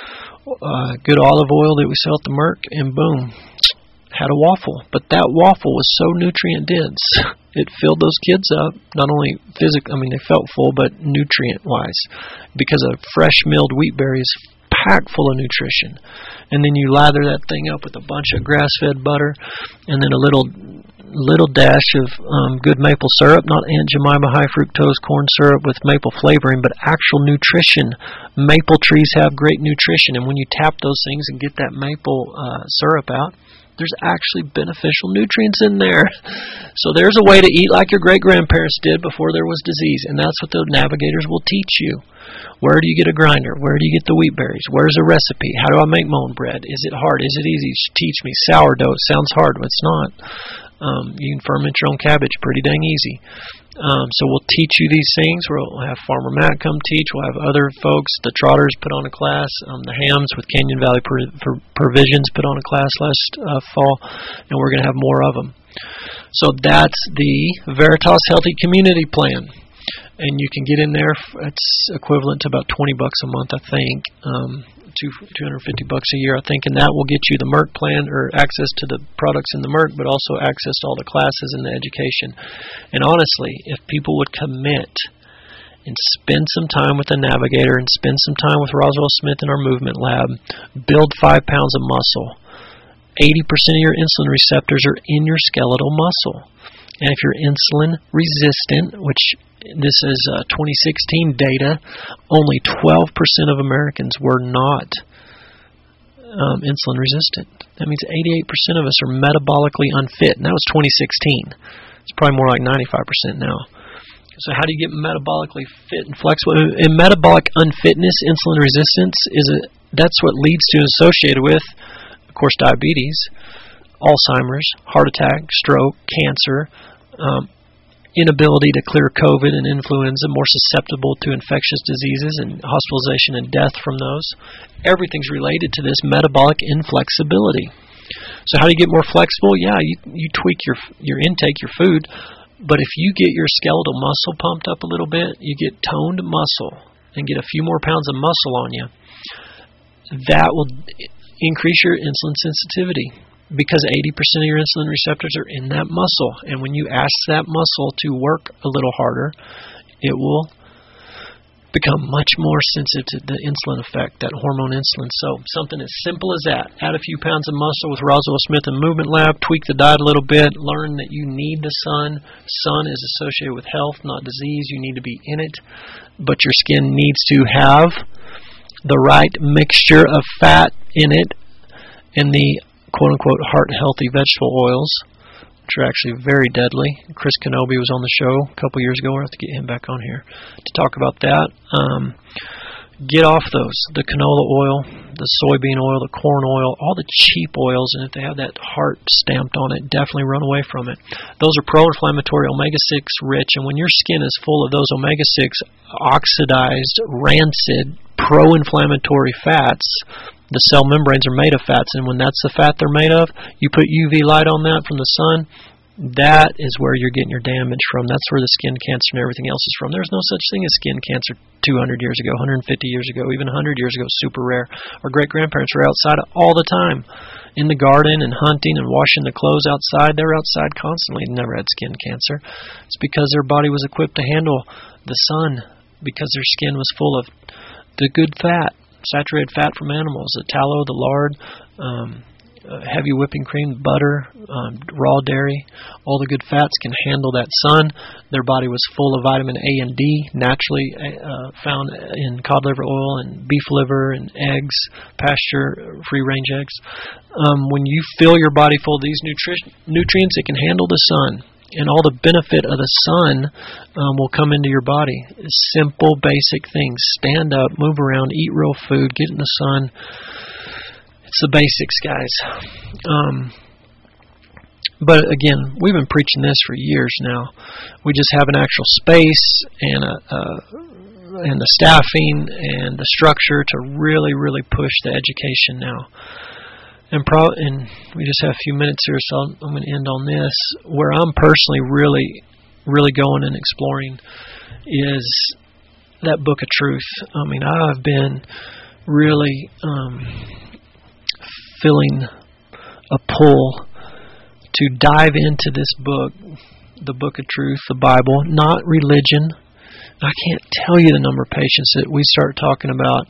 uh, good olive oil that we sell at the Merc, and boom, had a waffle. But that waffle was so nutrient dense. It filled those kids up, not only physically, I mean, they felt full, but nutrient-wise, because a fresh milled wheat berry is packed full of nutrition. And then you lather that thing up with a bunch of grass-fed butter and then a little little dash of um, good maple syrup, not Aunt Jemima high fructose corn syrup with maple flavoring, but actual nutrition. Maple trees have great nutrition, and when you tap those things and get that maple uh, syrup out, there's actually beneficial nutrients in there. So there's a way to eat like your great-grandparents did before there was disease, and that's what the navigators will teach you. Where do you get a grinder? Where do you get the wheat berries? Where's a recipe? How do I make my own bread? Is it hard? Is it easy? Teach me. Sourdough. It sounds hard, but it's not. Um, you can ferment your own cabbage pretty dang easy. Um, so we'll teach you these things. We'll have Farmer Matt come teach. We'll have other folks. The Trotters put on a class. Um, the Hams with Canyon Valley Pro- Pro- Provisions put on a class last uh, fall, and we're going to have more of them. So that's the Veritas Healthy Community Plan. And you can get in there. It's equivalent to about twenty bucks a month, I think. Um, two two hundred fifty bucks a year, I think, and that will get you the Merc plan, or access to the products in the Merc, but also access to all the classes and the education. And honestly, if people would commit and spend some time with the Navigator and spend some time with Roswell Smith in our movement lab, build five pounds of muscle. eighty percent of your insulin receptors are in your skeletal muscle. And if you're insulin resistant, which this is uh, twenty sixteen data, only twelve percent of Americans were not um, insulin resistant. That means eighty-eight percent of us are metabolically unfit. And that was twenty sixteen. It's probably more like ninety-five percent now. So how do you get metabolically fit and flexible? In metabolic unfitness, insulin resistance, is a, that's what leads to and associated with, of course, diabetes, Alzheimer's, heart attack, stroke, cancer, um, inability to clear COVID and influenza, more susceptible to infectious diseases and hospitalization and death from those. Everything's related to this metabolic inflexibility. So how do you get more flexible? Yeah, you you tweak your your intake, your food, but if you get your skeletal muscle pumped up a little bit, you get toned muscle and get a few more pounds of muscle on you, that will increase your insulin sensitivity. Because eighty percent of your insulin receptors are in that muscle. And when you ask that muscle to work a little harder, it will become much more sensitive to the insulin effect, that hormone insulin. So something as simple as that. Add a few pounds of muscle with Roswell Smith and Movement Lab. Tweak the diet a little bit. Learn that you need the sun. Sun is associated with health, not disease. You need to be in it. But your skin needs to have the right mixture of fat in it and the quote-unquote heart-healthy vegetable oils, which are actually very deadly. Chris Kenobi was on the show a couple years ago. We'll have to get him back on here to talk about that. Um, get off those. The canola oil, the soybean oil, the corn oil, all the cheap oils, and if they have that heart stamped on it, definitely run away from it. Those are pro-inflammatory, omega six rich, and when your skin is full of those omega six oxidized, rancid, pro-inflammatory fats, the cell membranes are made of fats, and when that's the fat they're made of, you put U V light on that from the sun, that is where you're getting your damage from. That's where the skin cancer and everything else is from. There's no such thing as skin cancer two hundred years ago, one hundred fifty years ago, even one hundred years ago, super rare. Our great-grandparents were outside all the time, in the garden and hunting and washing the clothes outside. They were outside constantly and never had skin cancer. It's because their body was equipped to handle the sun, because their skin was full of the good fat, saturated fat from animals, the tallow, the lard, um, uh, heavy whipping cream, butter, um, raw dairy, all the good fats can handle that sun. Their body was full of vitamin A and D, naturally uh, found in cod liver oil and beef liver and eggs, pasture, free-range eggs. Um, when you fill your body full of these nutri- nutrients, it can handle the sun. And all the benefit of the sun um, will come into your body. Simple, basic things. Stand up, move around, eat real food, get in the sun. It's the basics, guys. Um, but again, we've been preaching this for years now. We just have an actual space and a, a and the staffing and the structure to really, really push the education now. And, pro- and we just have a few minutes here, so I'm going to end on this. Where I'm personally really, really going and exploring is that Book of Truth. I mean, I've been really um, feeling a pull to dive into this book, the Book of Truth, the Bible, not religion. I can't tell you the number of patients that we start talking about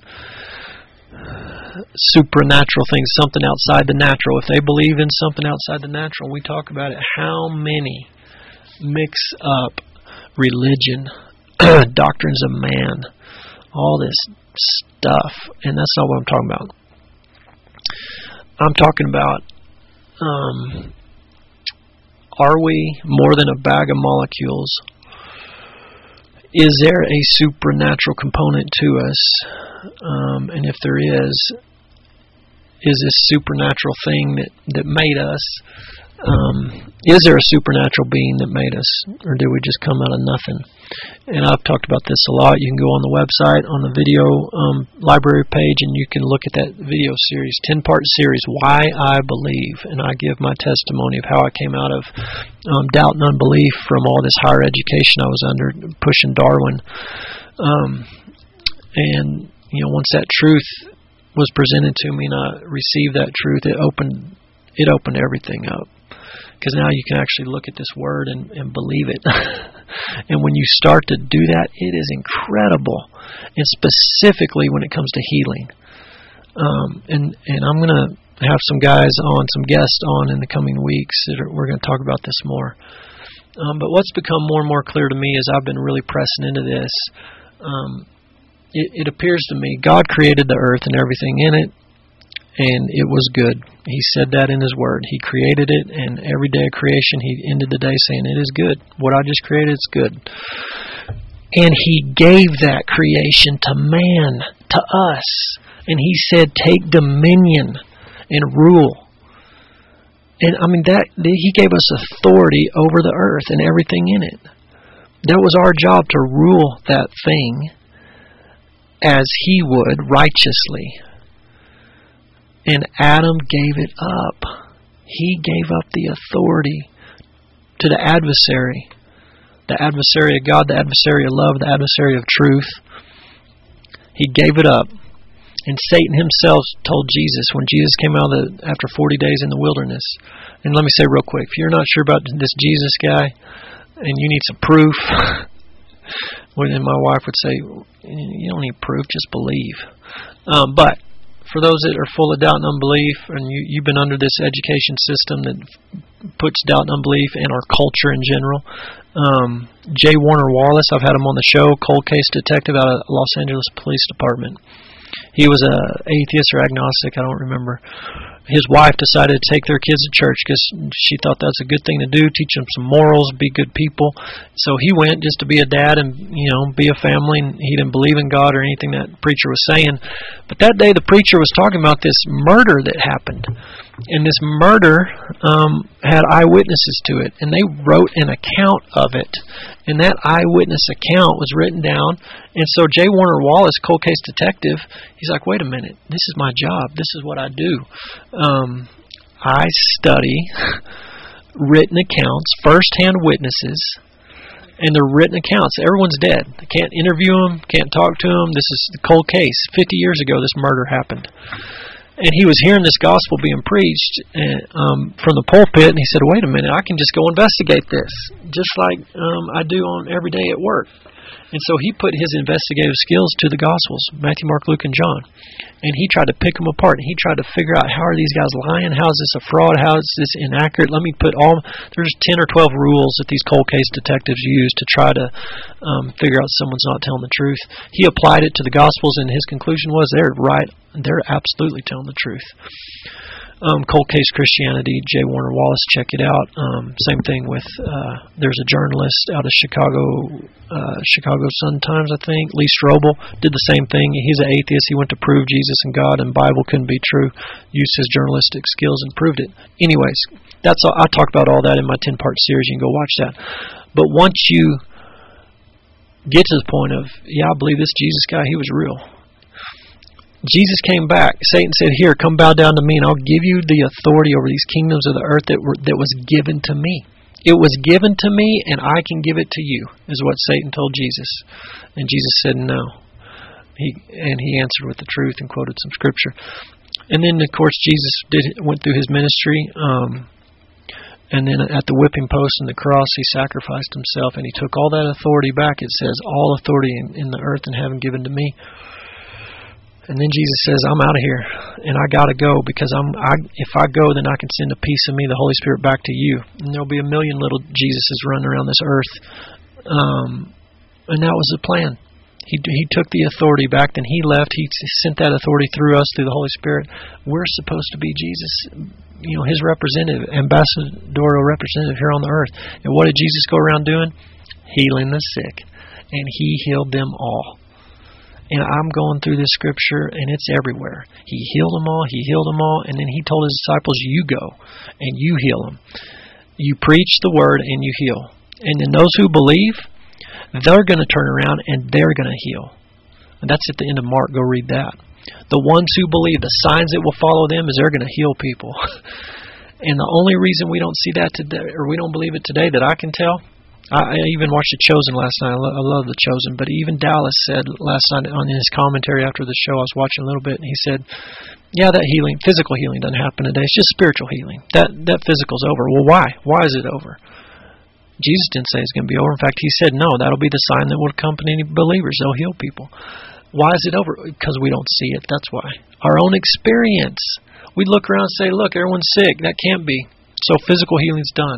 supernatural things, something outside the natural. If they believe in something outside the natural, we talk about it. How many mix up religion, doctrines of man, all this stuff, and that's not what I'm talking about. I'm talking about, um, are we more than a bag of molecules? Is there a supernatural component to us? Um, and if there is, is this supernatural thing that, that made us, um, is there a supernatural being that made us, or did we just come out of nothing? And I've talked about this a lot. You can go on the website, on the video um, library page, and you can look at that video series, ten-part series, Why I Believe. And I give my testimony of how I came out of um, doubt and unbelief from all this higher education I was under, pushing Darwin. Um, and, you know, once that truth was presented to me and I received that truth, it opened it opened everything up. Because now you can actually look at this word and, and believe it. And when you start to do that, it is incredible. And specifically when it comes to healing. Um, and, and I'm going to have some guys on, some guests on in the coming weeks. That are, we're going to talk about this more. Um, but what's become more and more clear to me as I've been really pressing into this, um, it, it appears to me God created the earth and everything in it, and it was good. He said that in His Word. He created it, and every day of creation, He ended the day saying, it is good. What I just created is good. And He gave that creation to man, to us. And He said, take dominion and rule. And I mean, that He gave us authority over the earth and everything in it. That was our job, to rule that thing as He would, righteously. And Adam gave it up. He gave up the authority to the adversary. The adversary of God, the adversary of love, the adversary of truth. He gave it up. And Satan himself told Jesus, when Jesus came out of the, after forty days in the wilderness, and let me say real quick, if you're not sure about this Jesus guy, and you need some proof, well, then my wife would say, you don't need proof, just believe. Um, but for those that are full of doubt and unbelief, and you, you've been under this education system that puts doubt and unbelief in our culture in general, um, J. Warner Wallace, I've had him on the show, cold case detective out of Los Angeles Police Department. He was a atheist or agnostic, I don't remember. his wife decided to take their kids to church because she thought that's a good thing to do, teach them some morals, be good people. So he went just to be a dad and, you know, be a family, and he didn't believe in God or anything that preacher was saying. But that day the preacher was talking about this murder that happened. And this murder um, had eyewitnesses to it, and they wrote an account of it. And that eyewitness account was written down. And so J. Warner Wallace, cold case detective, he's like, wait a minute, this is my job. This is what I do. Um, I study written accounts, first-hand witnesses, and they're written accounts. Everyone's dead. I can't interview them, can't talk to them. This is the cold case. Fifty years ago, this murder happened. And he was hearing this gospel being preached and, um, from the pulpit, and he said, wait a minute, I can just go investigate this, just like um, I do on every day at work. And so he put his investigative skills to the Gospels, Matthew, Mark, Luke, and John. And he tried to pick them apart. And he tried to figure out, how are these guys lying? How is this a fraud? How is this inaccurate? Let me put all, there's ten or twelve rules that these cold case detectives use to try to um, figure out someone's not telling the truth. He applied it to the Gospels, and his conclusion was they're right. They're absolutely telling the truth. Um, Cold Case Christianity, J. Warner Wallace, check it out. Um, same thing with, uh, there's a journalist out of Chicago, uh, Chicago Sun-Times, I think, Lee Strobel, did the same thing. He's an atheist. He went to prove Jesus and God and Bible couldn't be true, used his journalistic skills and proved it. Anyways, that's all. I talk about all that in my ten-part series. You can go watch that. But once you get to the point of, yeah, I believe this Jesus guy, he was real. Jesus came back. Satan said, here, come bow down to me, and I'll give you the authority over these kingdoms of the earth that were that was given to me. It was given to me, and I can give it to you, is what Satan told Jesus. And Jesus said no. He And he answered with the truth and quoted some scripture. And then, of course, Jesus did went through his ministry, um, and then at the whipping post and the cross, he sacrificed himself, and he took all that authority back. It says, all authority in, in the earth and heaven given to me. And then Jesus says, I'm out of here, and I got to go, because I'm. I, if I go, then I can send a piece of me, the Holy Spirit, back to you. And there'll be a million little Jesuses running around this earth. Um, and that was the plan. He he took the authority back, then he left. He sent that authority through us, through the Holy Spirit. We're supposed to be Jesus, you know, his representative, ambassadorial representative here on the earth. And what did Jesus go around doing? Healing the sick. And he healed them all. And I'm going through this scripture, and it's everywhere. He healed them all, he healed them all, and then he told his disciples, you go, and you heal them. You preach the word, and you heal. And then those who believe, they're going to turn around, and they're going to heal. And that's at the end of Mark. Go read that. The ones who believe, the signs that will follow them is they're going to heal people. And the only reason we don't see that today, or we don't believe it today, that I can tell, I even watched The Chosen last night. I love The Chosen. But even Dallas said last night on his commentary after the show, I was watching a little bit, and he said, yeah, that healing, physical healing doesn't happen today. It's just spiritual healing. That that physical's over. Well, why? Why is it over? Jesus didn't say it's going to be over. In fact, he said, no, that'll be the sign that will accompany believers. They'll heal people. Why is it over? Because we don't see it. That's why. Our own experience. We look around and say, look, everyone's sick. That can't be. So physical healing's done.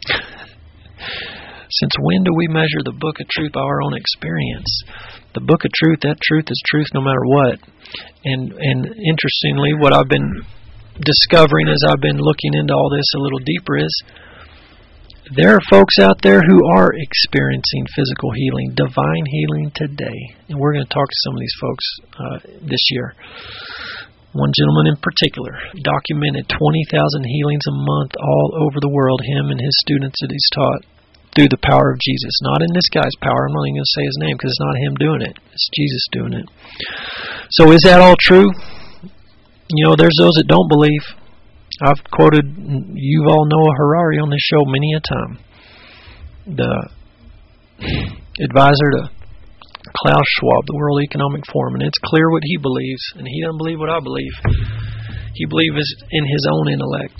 Since when do we measure the book of truth by our own experience? The book of truth, that truth is truth no matter what. And and interestingly, what I've been discovering as I've been looking into all this a little deeper is there are folks out there who are experiencing physical healing, divine healing today. And we're going to talk to some of these folks uh, this year. One gentleman in particular documented twenty thousand healings a month all over the world, him and his students that he's taught, through the power of Jesus. Not in this guy's power. I'm not even going to say his name because it's not him doing it. It's Jesus doing it. So is that all true? You know, there's those that don't believe. I've quoted Yuval Noah Harari on this show many a time. The advisor to Klaus Schwab, the World Economic Forum. And it's clear what he believes. And he doesn't believe what I believe. He believes in his own intellect.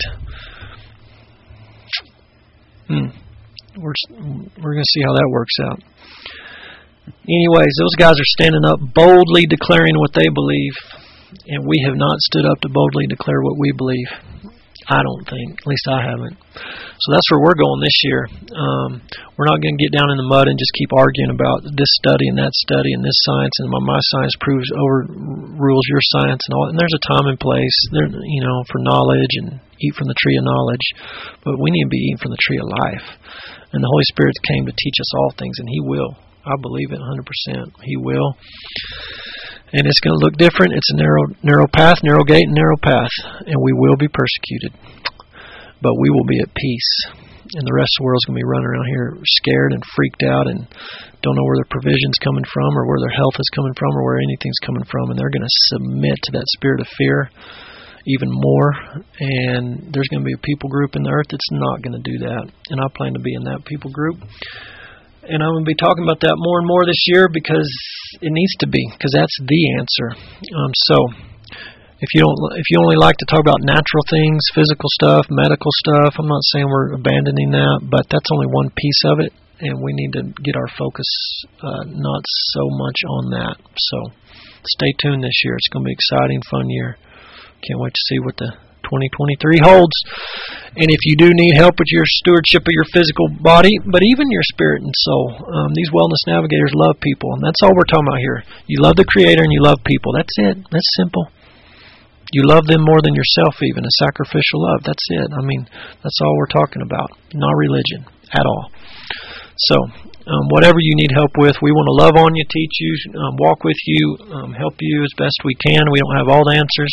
Hmm. We're we're going to see how that works out. Anyways, those guys are standing up, boldly declaring what they believe, and we have not stood up to boldly declare what we believe. I don't think. At least I haven't. So that's where we're going this year. Um, we're not going to get down in the mud and just keep arguing about this study and that study and this science and my, my science proves overrules your science and all. And there's a time and place, there, you know, for knowledge and eat from the tree of knowledge. But we need to be eating from the tree of life. And the Holy Spirit came to teach us all things, and He will. I believe it one hundred percent. He will. And it's going to look different. It's a narrow narrow path, narrow gate, and narrow path. And we will be persecuted. But we will be at peace. And the rest of the world's going to be running around here scared and freaked out and don't know where their provision's coming from or where their health is coming from or where anything's coming from. And they're going to submit to that spirit of fear even more. And there's going to be a people group in the earth that's not going to do that. And I plan to be in that people group. And I'm going to be talking about that more and more this year because it needs to be, because that's the answer. Um, so, if you don't, if you only like to talk about natural things, physical stuff, medical stuff, I'm not saying we're abandoning that, but that's only one piece of it, and we need to get our focus uh, not so much on that. So, stay tuned this year. It's going to be an exciting, fun year. Can't wait to see what the twenty twenty-three holds. And if you do need help with your stewardship of your physical body, but even your spirit and soul, um, these wellness navigators love people, and that's all we're talking about here. You love the Creator and you love people. That's it. That's simple. You love them more than yourself, even a sacrificial love. That's it. I mean, that's all we're talking about. Not religion at all. So, um, whatever you need help with, we want to love on you, teach you, um, walk with you, um, help you as best we can. We don't have all the answers,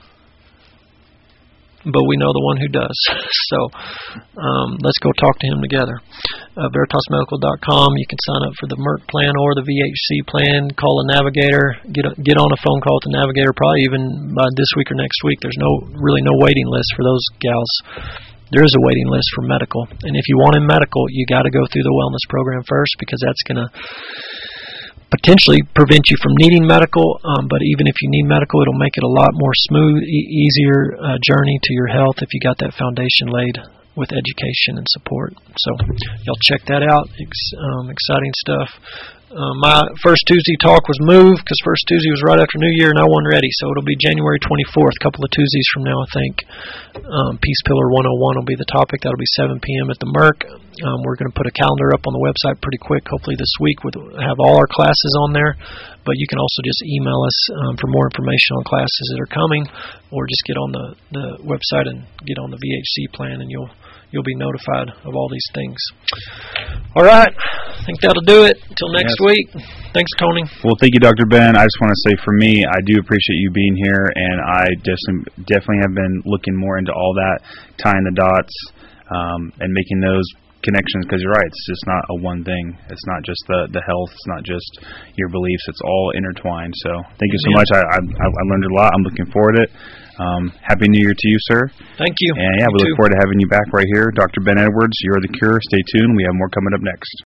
but we know the one who does. So um, let's go talk to him together. Uh, Veritas Medical dot com. You can sign up for the Merck plan or the V H C plan. Call a navigator. Get a, get on a phone call with the navigator. Probably even by this week or next week. There's no really no waiting list for those gals. There is a waiting list for medical. And if you want in medical, you got to go through the wellness program first, because that's going to potentially prevent you from needing medical, um, but even if you need medical, it'll make it a lot more smooth, e- easier uh, journey to your health if you got that foundation laid with education and support. So y'all check that out. Ex- um, exciting stuff. Uh, my first Tuesday talk was moved because first Tuesday was right after New Year and I wasn't ready, so it'll be January twenty-fourth, a couple of Tuesdays from now, I think. Um, Peace Pillar one oh one will be the topic. That'll be seven p.m. at the Merck. Um, we're going to put a calendar up on the website pretty quick, hopefully this week. We'll have all our classes on there, but you can also just email us um, for more information on classes that are coming, or just get on the, the website and get on the V H C plan, and you'll you'll be notified of all these things. All right, I think that'll do it. Until next yes. week. Thanks, Tony. Well, thank you, Doctor Ben. I just want to say, for me, I do appreciate you being here, and I just definitely have been looking more into all that, tying the dots, um, and making those connections, because you're right, it's just not a one thing. It's not just the, the health, it's not just your beliefs, it's all intertwined. So thank you so much. I, I I learned a lot. I'm looking forward to it. Um, Happy New Year to you, sir. Thank you. And yeah, you we too. look forward to having you back right here. Doctor Ben Edwards, You're the Cure. Stay tuned. We have more coming up next.